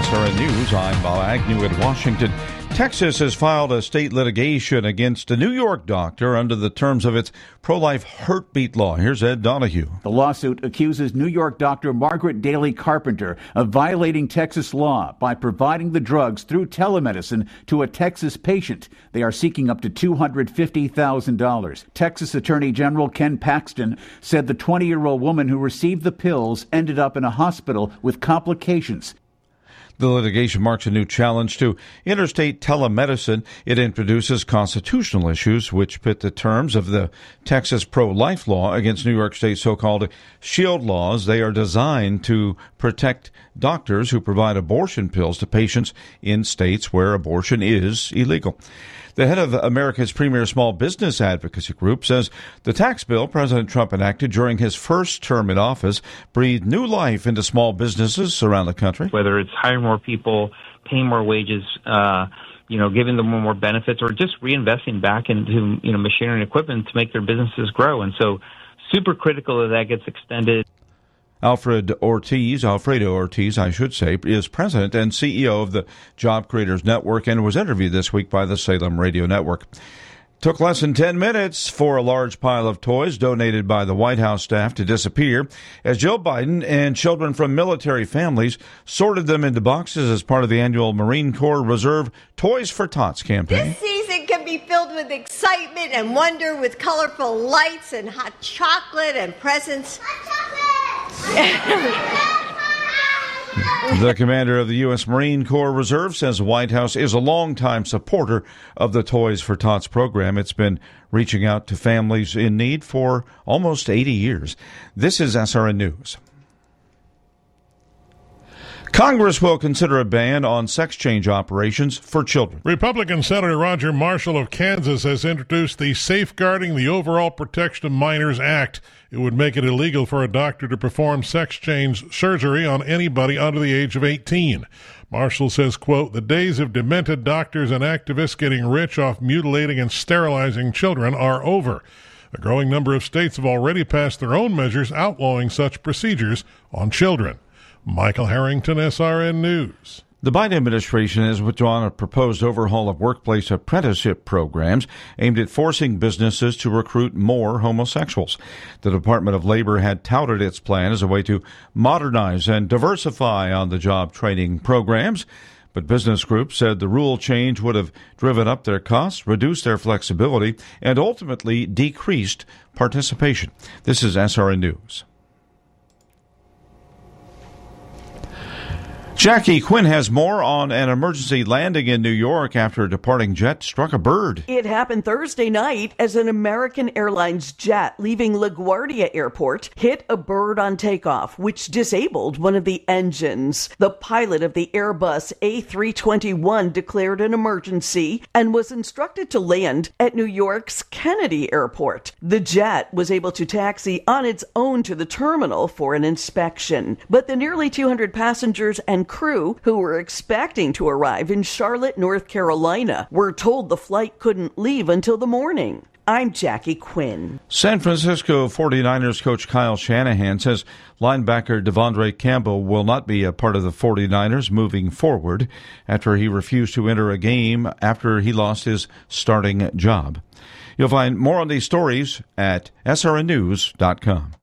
SRN News, I'm Bob Agnew in Washington. Texas has filed a state litigation against a New York doctor under the terms of its pro-life heartbeat law. Here's Ed Donahue. The lawsuit accuses New York doctor Margaret Daly Carpenter of violating Texas law by providing the drugs through telemedicine to a Texas patient. They are seeking up to $250,000. Texas Attorney General Ken Paxton said the 20-year-old woman who received the pills ended up in a hospital with complications. The litigation marks a new challenge to interstate telemedicine. It introduces constitutional issues which pit the terms of the Texas pro-life law against New York State's so-called shield laws. They are designed to protect doctors who provide abortion pills to patients in states where abortion is illegal. The head of America's premier small business advocacy group says the tax bill President Trump enacted during his first term in office breathed new life into small businesses around the country. Whether it's hiring more people, paying more wages, giving them more benefits, or just reinvesting back into, machinery and equipment to make their businesses grow. And so super critical that gets extended. Alfredo Ortiz, is president and CEO of the Job Creators Network and was interviewed this week by the Salem Radio Network. Took less than 10 minutes for a large pile of toys donated by the White House staff to disappear as Joe Biden and children from military families sorted them into boxes as part of the annual Marine Corps Reserve Toys for Tots campaign. This season can be filled with excitement and wonder with colorful lights and hot chocolate and presents. The commander of the U.S. Marine Corps Reserve says the White House is a longtime supporter of the Toys for Tots program. It's been reaching out to families in need for almost 80 years. This is SRN News. Congress will consider a ban on sex change operations for children. Republican Senator Roger Marshall of Kansas has introduced the Safeguarding the Overall Protection of Minors Act. It would make it illegal for a doctor to perform sex change surgery on anybody under the age of 18. Marshall says, quote, "The days of demented doctors and activists getting rich off mutilating and sterilizing children are over. A growing number of states have already passed their own measures outlawing such procedures on children." Michael Harrington, SRN News. The Biden administration has withdrawn a proposed overhaul of workplace apprenticeship programs aimed at forcing businesses to recruit more homosexuals. The Department of Labor had touted its plan as a way to modernize and diversify on-the-job training programs, but business groups said the rule change would have driven up their costs, reduced their flexibility, and ultimately decreased participation. This is SRN News. Jackie Quinn has more on an emergency landing in New York after a departing jet struck a bird. It happened Thursday night as an American Airlines jet leaving LaGuardia Airport hit a bird on takeoff, which disabled one of the engines. The pilot of the Airbus A321 declared an emergency and was instructed to land at New York's Kennedy Airport. The jet was able to taxi on its own to the terminal for an inspection, but the nearly 200 passengers and crew who were expecting to arrive in Charlotte, North Carolina, were told the flight couldn't leave until the morning. I'm Jackie Quinn. San Francisco 49ers coach Kyle Shanahan says linebacker Devondre Campbell will not be a part of the 49ers moving forward after he refused to enter a game after he lost his starting job. You'll find more on these stories at srnnews.com.